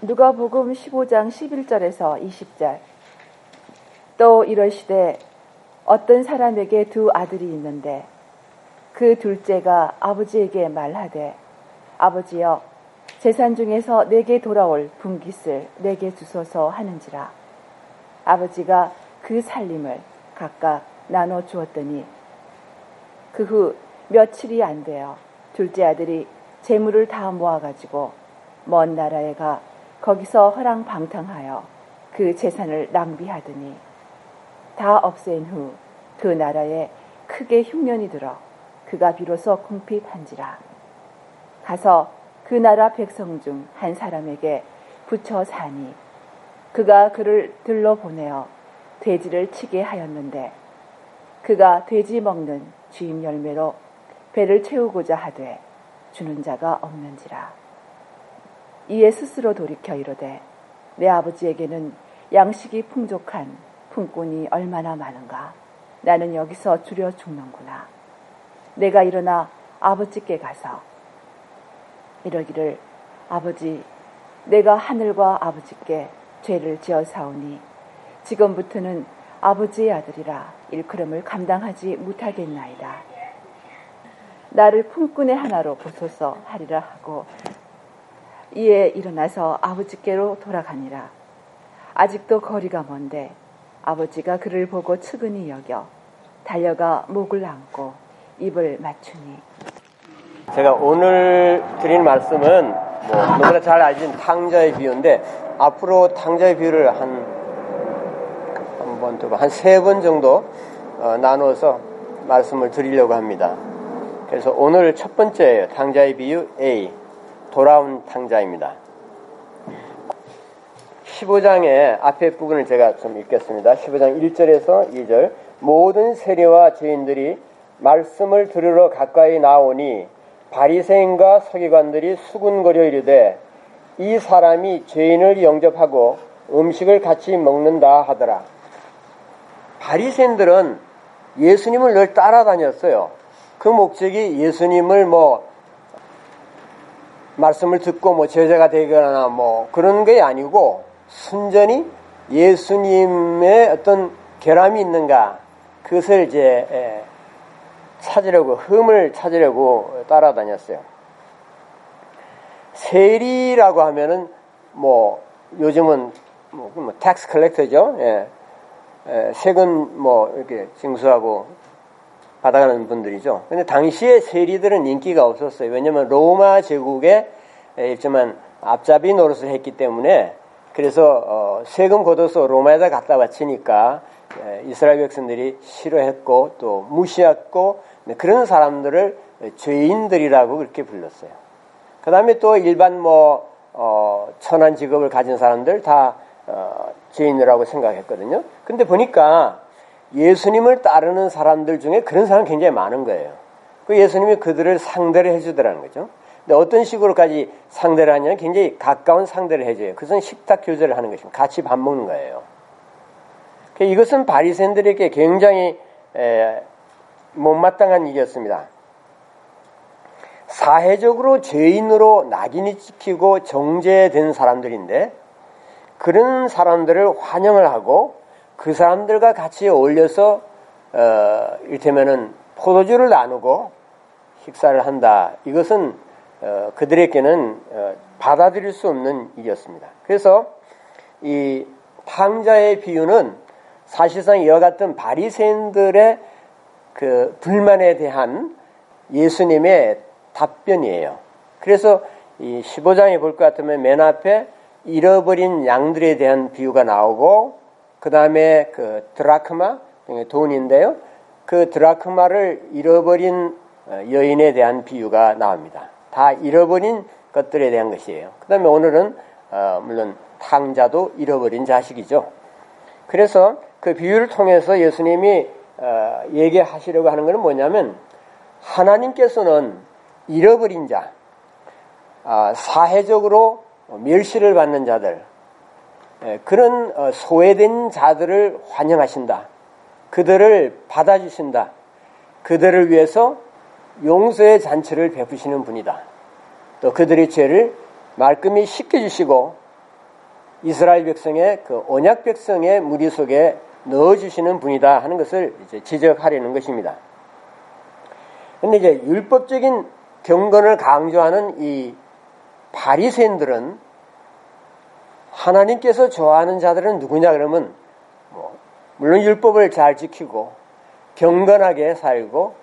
누가복음 15장 11절에서 20절. 또 이러시되 어떤 사람에게 두 아들이 있는데 그 둘째가 아버지에게 말하되 아버지여 재산 중에서 내게 돌아올 분깃을 내게 주소서 하는지라. 아버지가 그 살림을 각각 나눠 주었더니 그 후 며칠이 안 되어 둘째 아들이 재물을 다 모아가지고 먼 나라에 가 거기서 허랑방탕하여 그 재산을 낭비하더니 다 없앤 후 그 나라에 크게 흉년이 들어 그가 비로소 궁핍한지라. 가서 그 나라 백성 중 한 사람에게 붙여 사니 그가 그를 들러 보내어 돼지를 치게 하였는데 그가 돼지 먹는 쥐임 열매로 배를 채우고자 하되 주는 자가 없는지라. 이에 스스로 돌이켜 이르되 내 아버지에게는 양식이 풍족한 품꾼이 얼마나 많은가. 나는 여기서 줄여 죽는구나. 내가 일어나 아버지께 가서 이러기를 아버지 내가 하늘과 아버지께 죄를 지어 사오니 지금부터는 아버지의 아들이라 일컬음을 감당하지 못하겠나이다. 나를 품꾼의 하나로 보소서 하리라 하고 이에 일어나서 아버지께로 돌아가니라. 아직도 거리가 먼데 아버지가 그를 보고 측은히 여겨 달려가 목을 안고 입을 맞추니. 제가 오늘 드린 말씀은 누구나 잘 알진 탕자의 비유인데 앞으로 탕자의 비유를 한 세 번 정도 나눠서 말씀을 드리려고 합니다. 그래서 오늘 첫 번째예요. 탕자의 비유 A, 돌아온 탕자입니다. 15장의 앞에 부분을 제가 좀 읽겠습니다. 15장 1절에서 2절. 모든 세리와 죄인들이 말씀을 들으러 가까이 나오니 바리새인과 서기관들이 수군거려 이르되 이 사람이 죄인을 영접하고 음식을 같이 먹는다 하더라. 바리새인들은 예수님을 늘 따라다녔어요. 그 목적이 예수님을 말씀을 듣고 제자가 되거나 그런 게 아니고 순전히 예수님의 어떤 결함이 있는가 그것을 이제 찾으려고 흠을 찾으려고 따라다녔어요. 세리라고 하면은 요즘은 텍스 컬렉터죠. 세금 이렇게 징수하고 받아가는 분들이죠. 근데 당시에 세리들은 인기가 없었어요. 왜냐면 로마 제국에 일정한 앞잡이 노릇을 했기 때문에 그래서 세금 걷어서 로마에다 갖다 바치니까 이스라엘 백성들이 싫어했고 또 무시했고 그런 사람들을 죄인들이라고 그렇게 불렀어요. 그 다음에 또 일반 천한 직업을 가진 사람들 다 죄인이라고 생각했거든요. 근데 보니까 예수님을 따르는 사람들 중에 그런 사람이 굉장히 많은 거예요. 그 예수님이 그들을 상대를 해주더라는 거죠. 근데 어떤 식으로까지 상대를 하냐면 굉장히 가까운 상대를 해줘요. 그것은 식탁 교제를 하는 것입니다. 같이 밥 먹는 거예요. 이것은 바리새인들에게 굉장히 못마땅한 일이었습니다. 사회적으로 죄인으로 낙인이 찍히고 정죄된 사람들인데 그런 사람들을 환영을 하고 그 사람들과 같이 어울려서 이를테면은 포도주를 나누고 식사를 한다. 이것은 그들에게는 받아들일 수 없는 일이었습니다. 그래서 이 탕자의 비유는 사실상 이와 같은 바리새인들의 그 불만에 대한 예수님의 답변이에요. 그래서 이 15장에 볼 것 같으면 맨 앞에 잃어버린 양들에 대한 비유가 나오고 그 다음에 그 드라크마, 돈인데요. 그 드라크마를 잃어버린 여인에 대한 비유가 나옵니다. 다 잃어버린 것들에 대한 것이에요. 그 다음에 오늘은 물론 탕자도 잃어버린 자식이죠. 그래서 그 비유를 통해서 예수님이 얘기하시려고 하는 것은 뭐냐면 하나님께서는 잃어버린 자, 사회적으로 멸시를 받는 자들, 그런 소외된 자들을 환영하신다. 그들을 받아주신다. 그들을 위해서 용서의 잔치를 베푸시는 분이다. 또 그들의 죄를 말끔히 씻겨주시고 이스라엘 백성의 그 언약 백성의 무리 속에 넣어주시는 분이다 하는 것을 이제 지적하려는 것입니다. 그런데 이제 율법적인 경건을 강조하는 이 바리새인들은 하나님께서 좋아하는 자들은 누구냐 그러면 물론 율법을 잘 지키고 경건하게 살고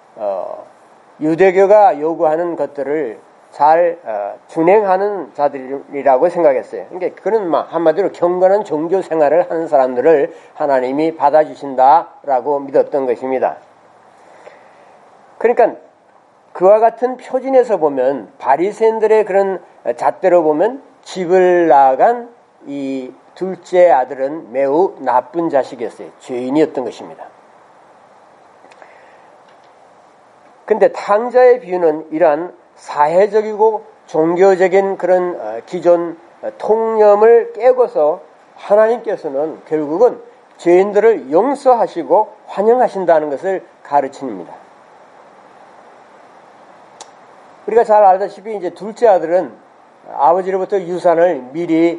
유대교가 요구하는 것들을 잘 준행하는 자들이라고 생각했어요. 그러니까 그런 한마디로 경건한 종교 생활을 하는 사람들을 하나님이 받아주신다라고 믿었던 것입니다. 그러니까 그와 같은 표준에서 보면 바리새인들의 그런 잣대로 보면 집을 나간 이 둘째 아들은 매우 나쁜 자식이었어요. 죄인이었던 것입니다. 근데 탕자의 비유는 이러한 사회적이고 종교적인 그런 기존 통념을 깨고서 하나님께서는 결국은 죄인들을 용서하시고 환영하신다는 것을 가르칩니다. 우리가 잘 알다시피 이제 둘째 아들은 아버지로부터 유산을 미리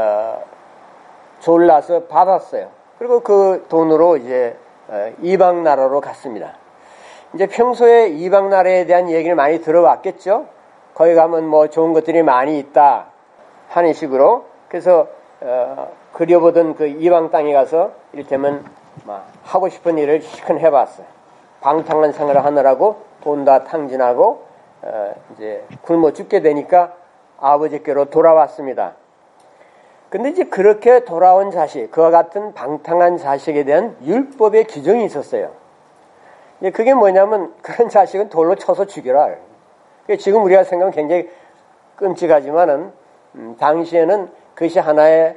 졸라서 받았어요. 그리고 그 돈으로 이제 이방 나라로 갔습니다. 이제 평소에 이방 나라에 대한 얘기를 많이 들어왔겠죠. 거기 가면 뭐 좋은 것들이 많이 있다 하는 식으로. 그래서 그려보던 그 이방 땅에 가서 이를테면 하고 싶은 일을 실컷 해봤어요. 방탕한 생활을 하느라고 돈 다 탕진하고 이제 굶어 죽게 되니까 아버지께로 돌아왔습니다. 근데 이제 그렇게 돌아온 자식, 그와 같은 방탕한 자식에 대한 율법의 규정이 있었어요. 그게 뭐냐면 그런 자식은 돌로 쳐서 죽여라. 지금 우리가 생각하면 굉장히 끔찍하지만은 당시에는 그것이 하나의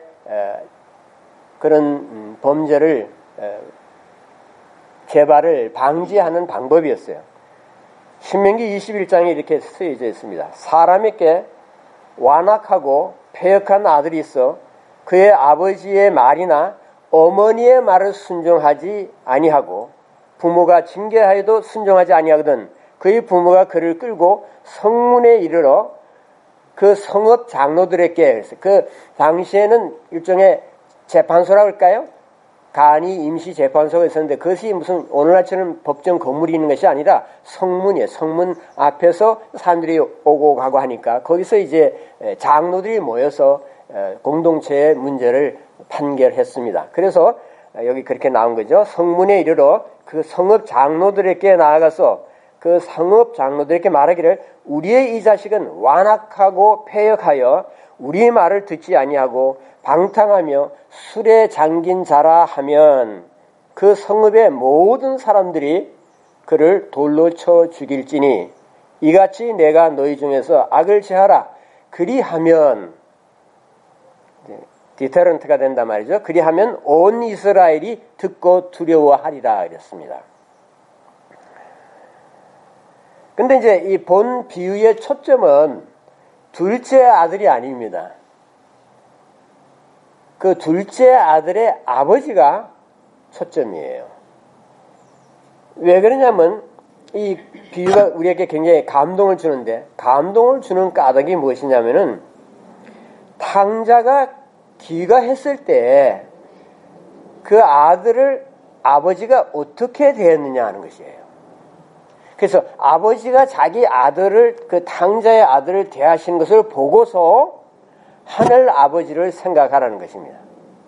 그런 범죄를 재발을 방지하는 방법이었어요. 신명기 21장에 이렇게 쓰여져 있습니다. 사람에게 완악하고 패역한 아들이 있어 그의 아버지의 말이나 어머니의 말을 순종하지 아니하고 부모가 징계하여도 순종하지 아니하거든 그의 부모가 그를 끌고 성문에 이르러 그 성읍 장로들에게, 그 당시에는 일종의 재판소라고 할까요? 간이 임시 재판소가 있었는데 그것이 무슨 오늘날처럼 법정 건물이 있는 것이 아니라 성문이에요. 성문 앞에서 사람들이 오고 가고 하니까 거기서 이제 장로들이 모여서 공동체의 문제를 판결했습니다. 그래서 여기 그렇게 나온 거죠. 성문에 이르러 그 성읍 장로들에게 나아가서 그 성읍 장로들에게 말하기를 우리의 이 자식은 완악하고 패역하여 우리의 말을 듣지 아니하고 방탕하며 술에 잠긴 자라 하면 그 성읍의 모든 사람들이 그를 돌로 쳐 죽일지니 이같이 내가 너희 중에서 악을 제하라. 그리하면 디터런트가 된단 말이죠. 그리하면 온 이스라엘이 듣고 두려워하리라 그랬습니다. 근데 이제 이 본 비유의 초점은 둘째 아들이 아닙니다. 그 둘째 아들의 아버지가 초점이에요. 왜 그러냐면 이 비유가 우리에게 굉장히 감동을 주는데 감동을 주는 까닭이 무엇이냐면은 탕자가 귀가했을 때 그 아들을 아버지가 어떻게 대했느냐 하는 것이에요. 그래서 아버지가 자기 아들을 그 탕자의 아들을 대하시는 것을 보고서 하늘 아버지를 생각하라는 것입니다.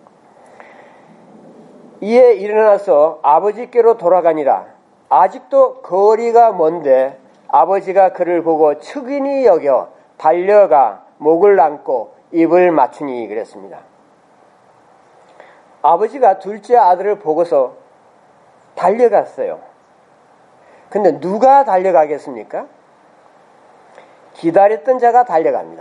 이에 일어나서 아버지께로 돌아가니라. 아직도 거리가 먼데 아버지가 그를 보고 측은히 여겨 달려가 목을 안고 입을 맞추니 그랬습니다. 아버지가 둘째 아들을 보고서 달려갔어요. 근데 누가 달려가겠습니까? 기다렸던 자가 달려갑니다.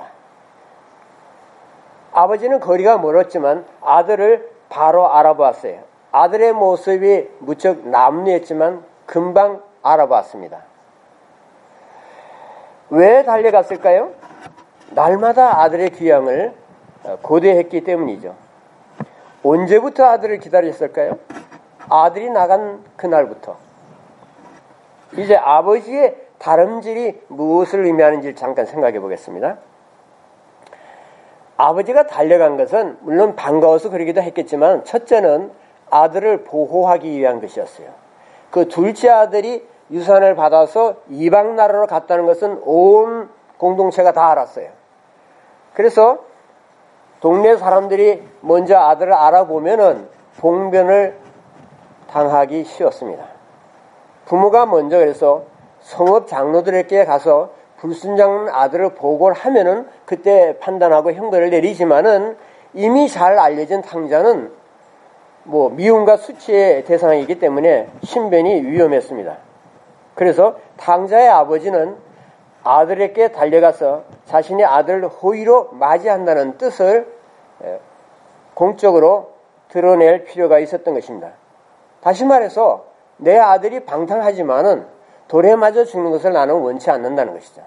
아버지는 거리가 멀었지만 아들을 바로 알아보았어요. 아들의 모습이 무척 남루했지만 금방 알아봤습니다. 왜 달려갔을까요? 날마다 아들의 귀향을 고대했기 때문이죠. 언제부터 아들을 기다렸을까요? 아들이 나간 그날부터. 이제 아버지의 다름질이 무엇을 의미하는지 잠깐 생각해 보겠습니다. 아버지가 달려간 것은 물론 반가워서 그러기도 했겠지만 첫째는 아들을 보호하기 위한 것이었어요. 그 둘째 아들이 유산을 받아서 이방 나라로 갔다는 것은 온 공동체가 다 알았어요. 그래서 동네 사람들이 먼저 아들을 알아보면은 봉변을 당하기 쉬웠습니다. 부모가 먼저 그래서 성읍 장로들에게 가서 불순종하는 아들을 보고를 하면은 그때 판단하고 형벌을 내리지만은 이미 잘 알려진 탕자는 뭐 미움과 수치의 대상이기 때문에 신변이 위험했습니다. 그래서 탕자의 아버지는 아들에게 달려가서 자신의 아들을 호의로 맞이한다는 뜻을 공적으로 드러낼 필요가 있었던 것입니다. 다시 말해서 내 아들이 방탕하지만은 돌에 맞아 죽는 것을 나는 원치 않는다는 것이죠.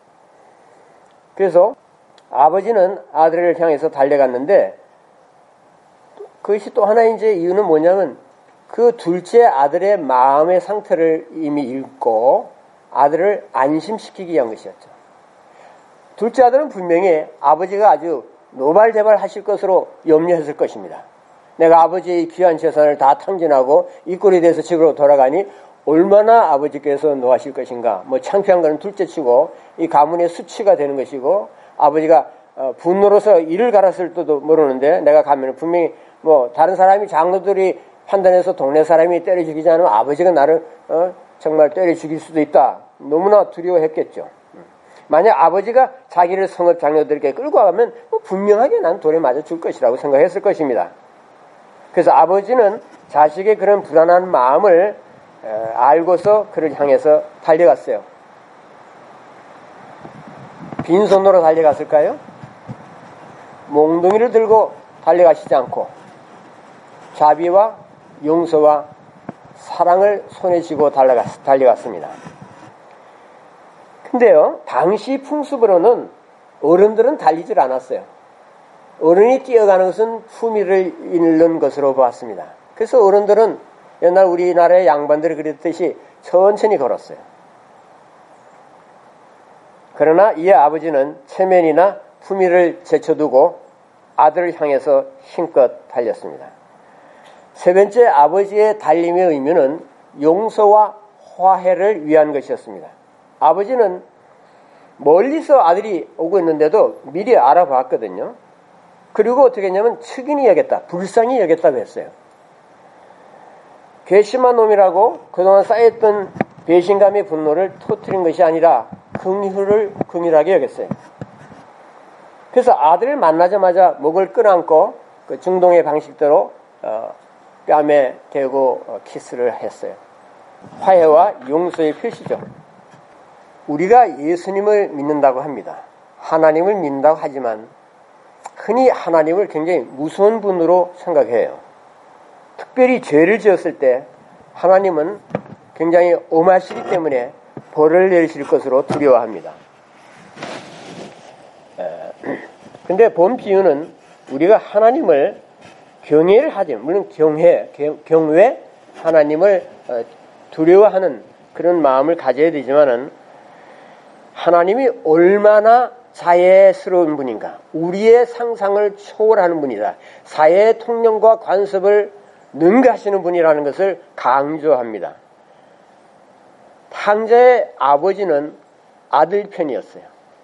그래서 아버지는 아들을 향해서 달려갔는데 그것이 또 하나 이제 이유는 뭐냐면 그 둘째 아들의 마음의 상태를 이미 읽고 아들을 안심시키기 위한 것이었죠. 둘째 아들은 분명히 아버지가 아주 노발대발 하실 것으로 염려했을 것입니다. 내가 아버지의 귀한 재산을 다 탕진하고 이 꼴이 돼서 집으로 돌아가니 얼마나 아버지께서 노하실 것인가. 뭐 창피한 것은 둘째치고 이 가문의 수치가 되는 것이고 아버지가 분노로서 이를 갈았을 때도 모르는데 내가 가면 분명히 뭐 다른 사람이 장로들이 판단해서 동네 사람이 때려 죽이지 않으면 아버지가 나를 정말 때려 죽일 수도 있다. 너무나 두려워했겠죠. 만약 아버지가 자기를 성읍 장로들에게 끌고 가면 분명하게 난 돌에 맞아 줄 것이라고 생각했을 것입니다. 그래서 아버지는 자식의 그런 불안한 마음을 알고서 그를 향해서 달려갔어요. 빈손으로 달려갔을까요? 몽둥이를 들고 달려가시지 않고 자비와 용서와 사랑을 손에 쥐고 달려갔습니다. 근데요, 당시 풍습으로는 어른들은 달리질 않았어요. 어른이 뛰어가는 것은 품위를 잃는 것으로 보았습니다. 그래서 어른들은 옛날 우리나라의 양반들이 그랬듯이 천천히 걸었어요. 그러나 이에 아버지는 체면이나 품위를 제쳐두고 아들을 향해서 힘껏 달렸습니다. 세 번째 아버지의 달림의 의미는 용서와 화해를 위한 것이었습니다. 아버지는 멀리서 아들이 오고 있는데도 미리 알아봤거든요. 그리고 어떻게 했냐면 측은히 여겼다, 불쌍히 여겼다고 했어요. 괘씸한 놈이라고 그동안 쌓였던 배신감의 분노를 터뜨린 것이 아니라 긍휼하게 여겼어요. 그래서 아들을 만나자마자 목을 끌어안고 그 중동의 방식대로 뺨에 대고 키스를 했어요. 화해와 용서의 표시죠. 우리가 예수님을 믿는다고 합니다. 하나님을 믿는다고 하지만 흔히 하나님을 굉장히 무서운 분으로 생각해요. 특별히 죄를 지었을 때 하나님은 굉장히 엄하시기 때문에 벌을 내리실 것으로 두려워합니다. 근데 본 비유는 우리가 하나님을 경외를 하지, 물론 경외, 하나님을 두려워하는 그런 마음을 가져야 되지만은 하나님이 얼마나 자애스러운 분인가, 우리의 상상을 초월하는 분이다, 사회의 통념과 관습을 능가하시는 분이라는 것을 강조합니다. 탕자의 아버지는 아들 편이었어요.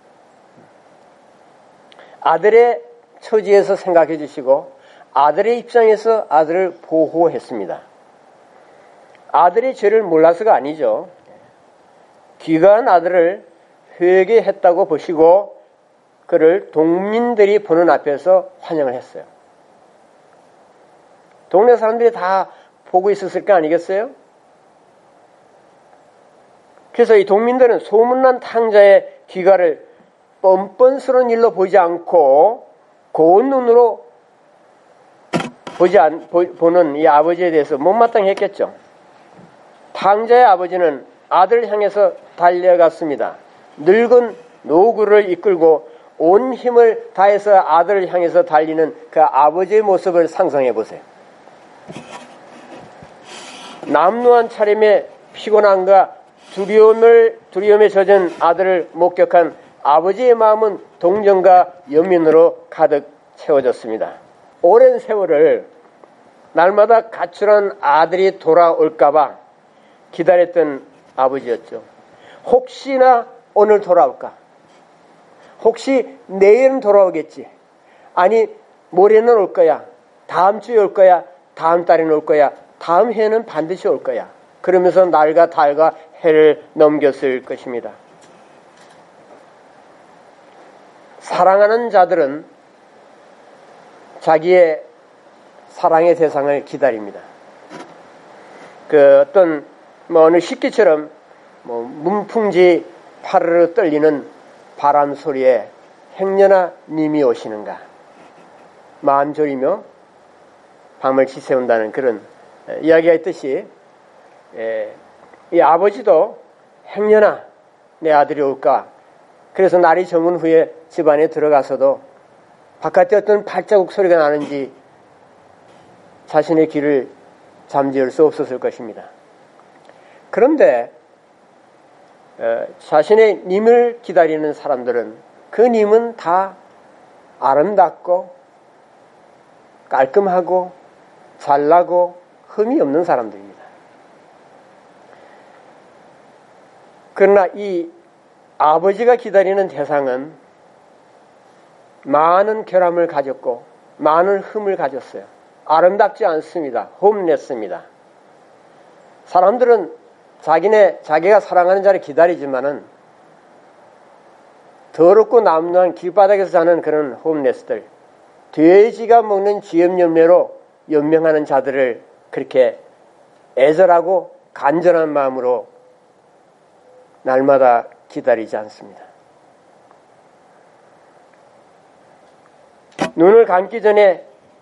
아들의 처지에서 생각해 주시고 아들의 입장에서 아들을 보호했습니다. 아들의 죄를 몰라서가 아니죠. 귀가한 아들을 회개했다고 보시고 그를 동민들이 보는 앞에서 환영을 했어요. 동네 사람들이 다 보고 있었을 거 아니겠어요? 그래서 이 동민들은 소문난 탕자의 귀가를 뻔뻔스러운 일로 보지 않고 고운 눈으로 보는 이 아버지에 대해서 못마땅히 했겠죠. 탕자의 아버지는 아들을 향해서 달려갔습니다. 늙은 노구를 이끌고 온 힘을 다해서 아들을 향해서 달리는 그 아버지의 모습을 상상해 보세요. 남루한 차림에 피곤함과 두려움에 젖은 아들을 목격한 아버지의 마음은 동정과 연민으로 가득 채워졌습니다. 오랜 세월을 날마다 가출한 아들이 돌아올까봐 기다렸던 아버지였죠. 혹시나 오늘 돌아올까? 혹시 내일은 돌아오겠지? 아니, 모레는 올 거야. 다음 주에 올 거야. 다음 달에는 올 거야. 다음 해는 반드시 올 거야. 그러면서 날과 달과 해를 넘겼을 것입니다. 사랑하는 자들은 자기의 사랑의 대상을 기다립니다. 어떤 어느 식기처럼 문풍지 파르르 떨리는 바람 소리에 행여나 님이 오시는가 마음 졸이며 밤을 지새운다는 그런 이야기가 있듯이 이 아버지도 행여나 내 아들이 올까. 그래서 날이 저문 후에 집안에 들어가서도 바깥에 어떤 발자국 소리가 나는지 자신의 귀를 잠재울 수 없었을 것입니다. 그런데 자신의 님을 기다리는 사람들은 그 님은 다 아름답고 깔끔하고 잘나고 흠이 없는 사람들입니다. 그러나 이 아버지가 기다리는 대상은 많은 결함을 가졌고 많은 흠을 가졌어요. 아름답지 않습니다. 홈냈습니다. 사람들은 자기가 사랑하는 자를 기다리지만은 더럽고 남루한 길바닥에서 사는 그런 홈레스들, 돼지가 먹는 쥐염염례로 연명하는 자들을 그렇게 애절하고 간절한 마음으로 날마다 기다리지 않습니다. 눈을 감기 전에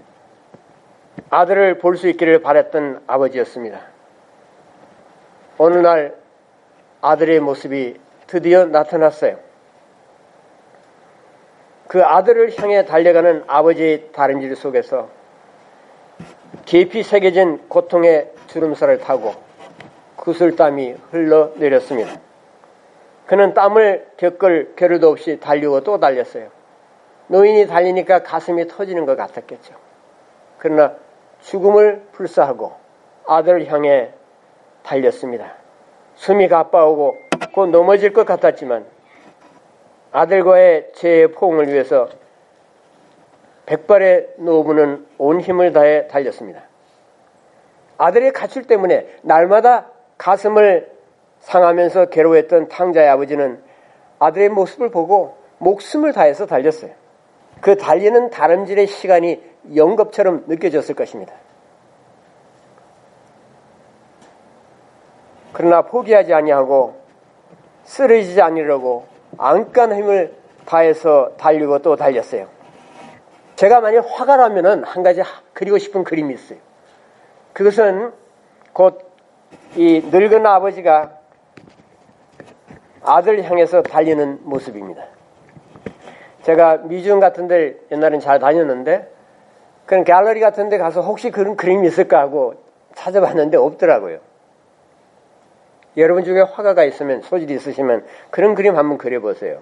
아들을 볼 수 있기를 바랐던 아버지였습니다. 어느 날 아들의 모습이 드디어 나타났어요. 그 아들을 향해 달려가는 아버지의 다림질 속에서 깊이 새겨진 고통의 주름살을 타고 구슬땀이 흘러내렸습니다. 그는 땀을 겪을 겨를도 없이 달리고 또 달렸어요. 노인이 달리니까 가슴이 터지는 것 같았겠죠. 그러나 죽음을 불사하고 아들을 향해 달렸습니다. 숨이 가빠오고 곧 넘어질 것 같았지만 아들과의 죄의 포옹을 위해서 백발의 노부는 온 힘을 다해 달렸습니다. 아들의 가출 때문에 날마다 가슴을 상하면서 괴로워했던 탕자의 아버지는 아들의 모습을 보고 목숨을 다해서 달렸어요. 그 달리는 다름질의 시간이 영겁처럼 느껴졌을 것입니다. 그러나 포기하지 아니하고 쓰러지지 않으려고 안간 힘을 다해서 달리고 또 달렸어요. 제가 만약 화가 나면은 한 가지 그리고 싶은 그림이 있어요. 그것은 곧 이 늙은 아버지가 아들을 향해서 달리는 모습입니다. 제가 미주원 같은 데 옛날엔 잘 다녔는데 그런 갤러리 같은 데 가서 혹시 그런 그림이 있을까 하고 찾아봤는데 없더라고요. 여러분 중에 화가가 있으면, 소질이 있으시면 그런 그림 한번 그려보세요.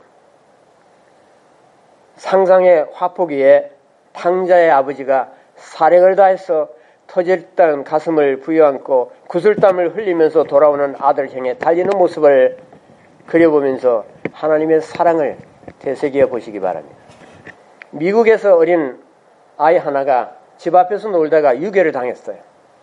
상상의 화폭위에 탕자의 아버지가 사력을 다해서 터질던 가슴을 부여안고 구슬땀을 흘리면서 돌아오는 아들을 향해 달리는 모습을 그려보면서 하나님의 사랑을 되새겨 보시기 바랍니다. 미국에서 어린 아이 하나가 집 앞에서 놀다가 유괴를 당했어요.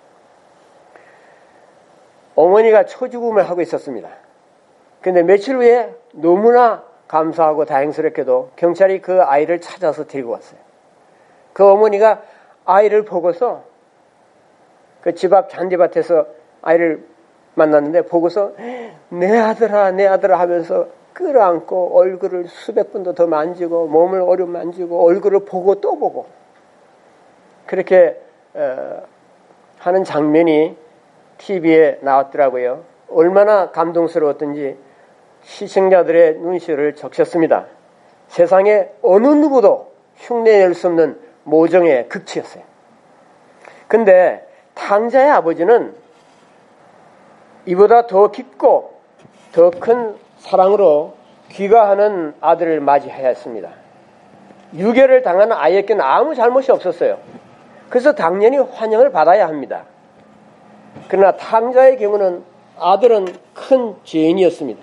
어머니가 초죽음을 하고 있었습니다. 그런데 며칠 후에 너무나 감사하고 다행스럽게도 경찰이 그 아이를 찾아서 데리고 왔어요. 그 어머니가 아이를 보고서 그 집 앞 잔디밭에서 아이를 만났는데 보고서 내 아들아 내 아들아 하면서 끌어안고 얼굴을 수백 번도 더 만지고 몸을 오려 만지고 얼굴을 보고 또 보고 그렇게 하는 장면이 TV에 나왔더라고요. 얼마나 감동스러웠던지 시청자들의 눈시울을 적셨습니다. 세상에 어느 누구도 흉내낼 수 없는 모정의 극치였어요. 근데 탕자의 아버지는 이보다 더 깊고 더 큰 사랑으로 귀가하는 아들을 맞이하였습니다. 유괴를 당한 아이에게는 아무 잘못이 없었어요. 그래서 당연히 환영을 받아야 합니다. 그러나 탕자의 경우는 아들은 큰 죄인이었습니다.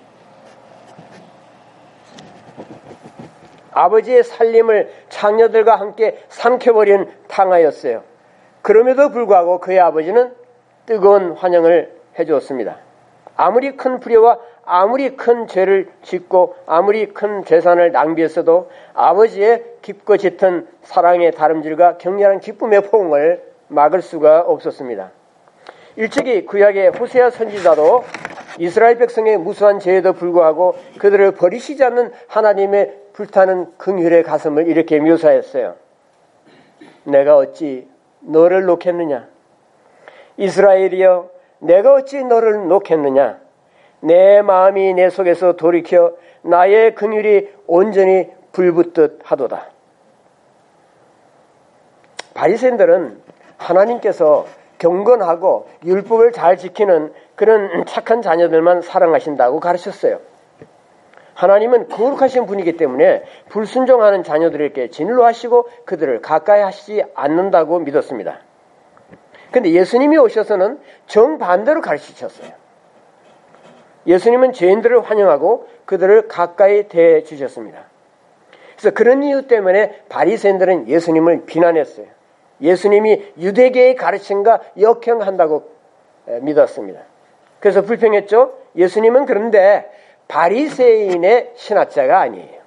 아버지의 살림을 창녀들과 함께 삼켜버린 탕하였어요. 그럼에도 불구하고 그의 아버지는 뜨거운 환영을 해주었습니다. 아무리 큰 불효와 아무리 큰 죄를 짓고 아무리 큰 재산을 낭비했어도 아버지의 깊고 짙은 사랑의 다름질과 격렬한 기쁨의 포옹을 막을 수가 없었습니다. 일찍이 구약의 호세아 선지자도 이스라엘 백성의 무수한 죄에도 불구하고 그들을 버리시지 않는 하나님의 불타는 긍휼의 가슴을 이렇게 묘사했어요. 내가 어찌 너를 놓겠느냐? 이스라엘이여, 내가 어찌 너를 놓겠느냐? 내 마음이 내 속에서 돌이켜 나의 긍휼이 온전히 불붙듯 하도다. 바리새인들은 하나님께서 경건하고 율법을 잘 지키는 그런 착한 자녀들만 사랑하신다고 가르쳤어요. 하나님은 거룩하신 분이기 때문에 불순종하는 자녀들에게 진노하시고 그들을 가까이 하시지 않는다고 믿었습니다. 그런데 예수님이 오셔서는 정반대로 가르치셨어요. 예수님은 죄인들을 환영하고 그들을 가까이 대해주셨습니다. 그래서 그런 이유 때문에 바리새인들은 예수님을 비난했어요. 예수님이 유대계의 가르침과 역행한다고 믿었습니다. 그래서 불평했죠. 예수님은 그런데 바리새인의 신학자가 아니에요.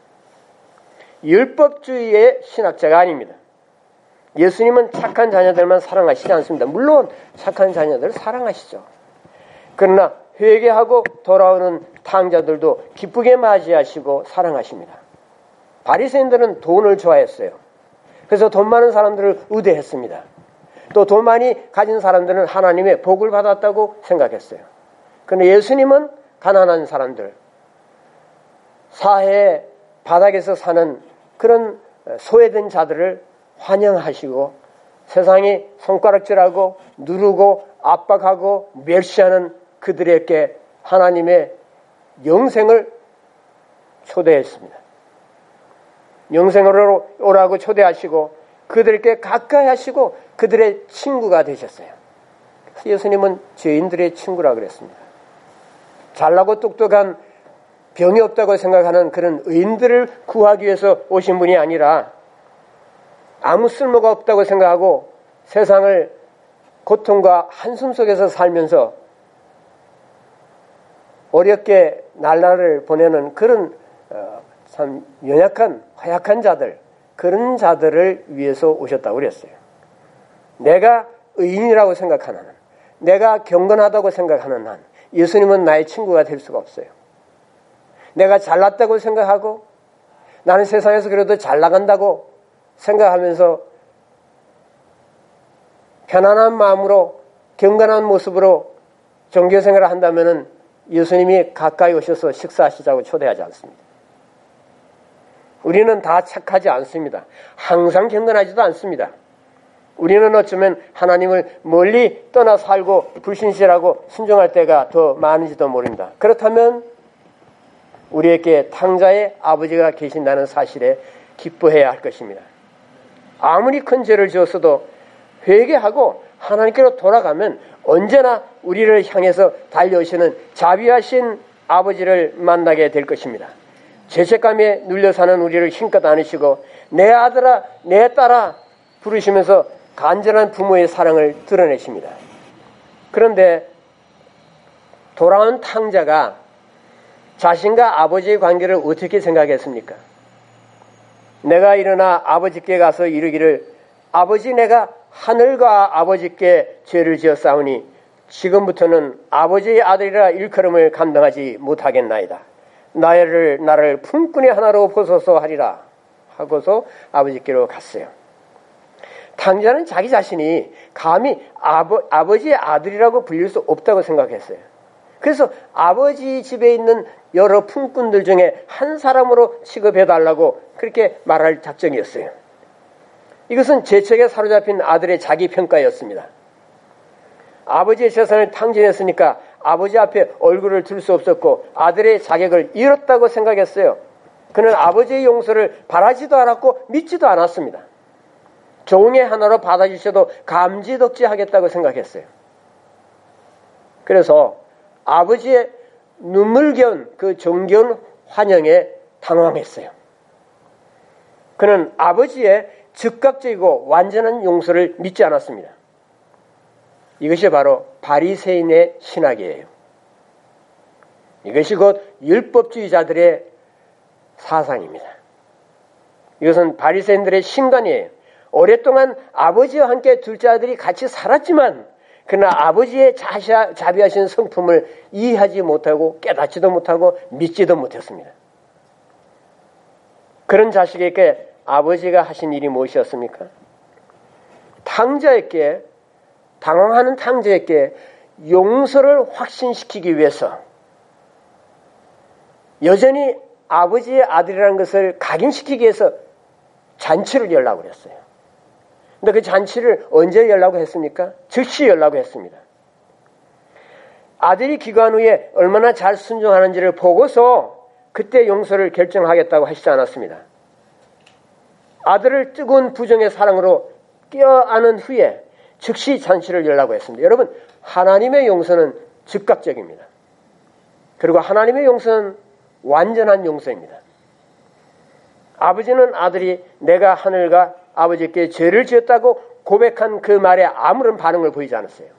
율법주의의 신학자가 아닙니다. 예수님은 착한 자녀들만 사랑하시지 않습니다. 물론 착한 자녀들을 사랑하시죠. 그러나 회개하고 돌아오는 탕자들도 기쁘게 맞이하시고 사랑하십니다. 바리새인들은 돈을 좋아했어요. 그래서 돈 많은 사람들을 우대했습니다. 또 돈 많이 가진 사람들은 하나님의 복을 받았다고 생각했어요. 그런데 예수님은 가난한 사람들, 사회 바닥에서 사는 그런 소외된 자들을 환영하시고 세상이 손가락질하고 누르고 압박하고 멸시하는 그들에게 하나님의 영생을 초대했습니다. 영생으로 오라고 초대하시고 그들에게 가까이 하시고 그들의 친구가 되셨어요. 예수님은 죄인들의 친구라 그랬습니다. 잘나고 똑똑한 병이 없다고 생각하는 그런 의인들을 구하기 위해서 오신 분이 아니라 아무 쓸모가 없다고 생각하고 세상을 고통과 한숨 속에서 살면서 어렵게 날라를 보내는 그런 참 연약한 허약한 자들, 그런 자들을 위해서 오셨다고 그랬어요. 내가 의인이라고 생각하는 한, 내가 경건하다고 생각하는 한 예수님은 나의 친구가 될 수가 없어요. 내가 잘났다고 생각하고 나는 세상에서 그래도 잘 나간다고 생각하면서 편안한 마음으로 경건한 모습으로 종교생활을 한다면 예수님이 가까이 오셔서 식사하시자고 초대하지 않습니다. 우리는 다 착하지 않습니다. 항상 경건하지도 않습니다. 우리는 어쩌면 하나님을 멀리 떠나 살고 불신실하고 순종할 때가 더 많은지도 모릅니다. 그렇다면 우리에게 탕자의 아버지가 계신다는 사실에 기뻐해야 할 것입니다. 아무리 큰 죄를 지었어도 회개하고 하나님께로 돌아가면 언제나 우리를 향해서 달려오시는 자비하신 아버지를 만나게 될 것입니다. 죄책감에 눌려 사는 우리를 힘껏 안으시고 내 아들아 내 딸아 부르시면서 간절한 부모의 사랑을 드러내십니다. 그런데 돌아온 탕자가 자신과 아버지의 관계를 어떻게 생각했습니까? 내가 일어나 아버지께 가서 이르기를 아버지 내가 하늘과 아버지께 죄를 지었사오니 지금부터는 아버지의 아들이라 일컬음을 감당하지 못하겠나이다. 나를 품꾼의 하나로 보소서 하리라 하고서 아버지께로 갔어요. 탕자는 자기 자신이 감히 아버지의 아들이라고 불릴 수 없다고 생각했어요. 그래서 아버지 집에 있는 여러 품꾼들 중에 한 사람으로 취급해달라고 그렇게 말할 작정이었어요. 이것은 재책에 사로잡힌 아들의 자기 평가였습니다. 아버지의 재산을 탕진했으니까 아버지 앞에 얼굴을 들 수 없었고 아들의 자격을 잃었다고 생각했어요. 그는 아버지의 용서를 바라지도 않았고 믿지도 않았습니다. 종의 하나로 받아주셔도 감지덕지하겠다고 생각했어요. 그래서 아버지의 눈물겨운 그 정겨운 환영에 당황했어요. 그는 아버지의 즉각적이고 완전한 용서를 믿지 않았습니다. 이것이 바로 바리새인의 신학이에요. 이것이 곧 율법주의자들의 사상입니다. 이것은 바리새인들의 신관이에요. 오랫동안 아버지와 함께 둘째 아들이 같이 살았지만 그러나 아버지의 자비하신 성품을 이해하지 못하고 깨닫지도 못하고 믿지도 못했습니다. 그런 자식에게 아버지가 하신 일이 무엇이었습니까? 탕자에게, 당황하는 탕자에게 용서를 확신시키기 위해서 여전히 아버지의 아들이라는 것을 각인시키기 위해서 잔치를 열라고 그랬어요. 근데 그 잔치를 언제 열라고 했습니까? 즉시 열라고 했습니다. 아들이 귀가한 후에 얼마나 잘 순종하는지를 보고서 그때 용서를 결정하겠다고 하시지 않았습니다. 아들을 뜨거운 부정의 사랑으로 껴안은 후에 즉시 잔치를 열라고 했습니다. 여러분, 하나님의 용서는 즉각적입니다. 그리고 하나님의 용서는 완전한 용서입니다. 아버지는 아들이 내가 하늘과 아버지께 죄를 지었다고 고백한 그 말에 아무런 반응을 보이지 않았어요.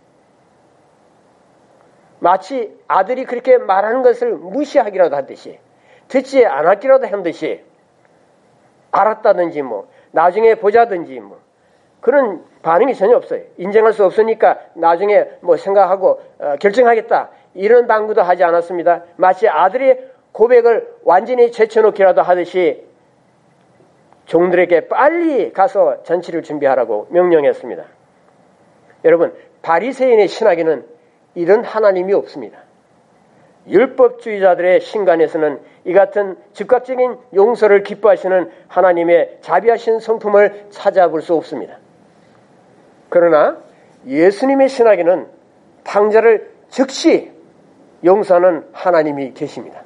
마치 아들이 그렇게 말하는 것을 무시하기라도 하듯이, 듣지 않았기라도 한 듯이, 알았다든지 나중에 보자든지 그런 반응이 전혀 없어요. 인정할 수 없으니까 나중에 생각하고 결정하겠다, 이런 방구도 하지 않았습니다. 마치 아들의 고백을 완전히 제쳐놓기라도 하듯이 종들에게 빨리 가서 잔치를 준비하라고 명령했습니다. 여러분, 바리새인의 신학에는 이런 하나님이 없습니다. 율법주의자들의 신관에서는 이 같은 즉각적인 용서를 기뻐하시는 하나님의 자비하신 성품을 찾아볼 수 없습니다. 그러나 예수님의 신학에는 탕자를 즉시 용서하는 하나님이 계십니다.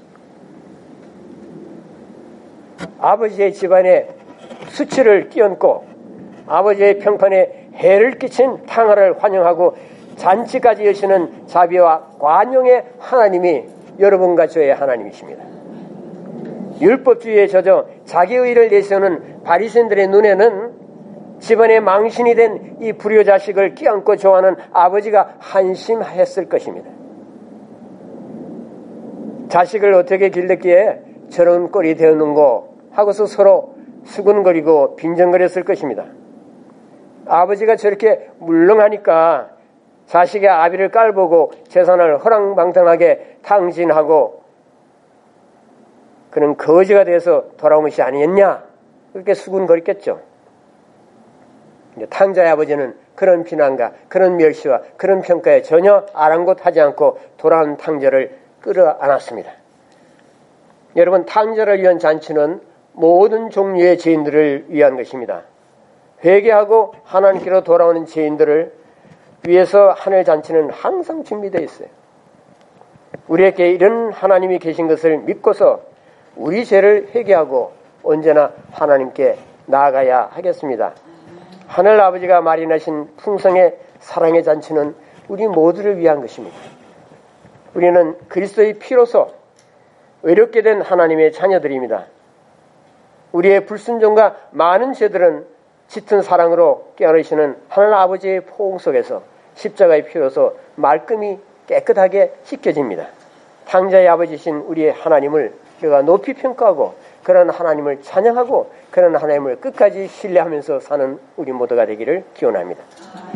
아버지의 집안에 수치를 끼얹고 아버지의 평판에 해를 끼친 탕자를 환영하고 잔치까지 여시는 자비와 관용의 하나님이 여러분과 저의 하나님이십니다. 율법주의에 젖어 자기의 의를 내세우는 바리새인들의 눈에는 집안에 망신이 된 이 불효자식을 끼얹고 좋아하는 아버지가 한심했을 것입니다. 자식을 어떻게 길렀기에 저런 꼴이 되었는고 하고서 서로 수근거리고 빈정거렸을 것입니다. 아버지가 저렇게 물렁하니까 자식의 아비를 깔보고 재산을 허랑방탕하게 탕진하고 그는 거지가 돼서 돌아온 것이 아니었냐, 그렇게 수군거렸겠죠. 탕자의 아버지는 그런 비난과 그런 멸시와 그런 평가에 전혀 아랑곳하지 않고 돌아온 탕자를 끌어안았습니다. 여러분, 탕자를 위한 잔치는 모든 종류의 죄인들을 위한 것입니다. 회개하고 하나님께로 돌아오는 죄인들을 위해서 하늘 잔치는 항상 준비되어 있어요. 우리에게 이런 하나님이 계신 것을 믿고서 우리 죄를 회개하고 언제나 하나님께 나아가야 하겠습니다. 하늘 아버지가 마련하신 풍성의 사랑의 잔치는 우리 모두를 위한 것입니다. 우리는 그리스도의 피로서 의롭게 된 하나님의 자녀들입니다. 우리의 불순종과 많은 죄들은 짙은 사랑으로 깨어내시는 하늘 아버지의 포옹 속에서 십자가의 피로서 말끔히 깨끗하게 씻겨집니다. 탕자의 아버지신 우리의 하나님을 우리가 높이 평가하고 그런 하나님을 찬양하고 그런 하나님을 끝까지 신뢰하면서 사는 우리 모두가 되기를 기원합니다.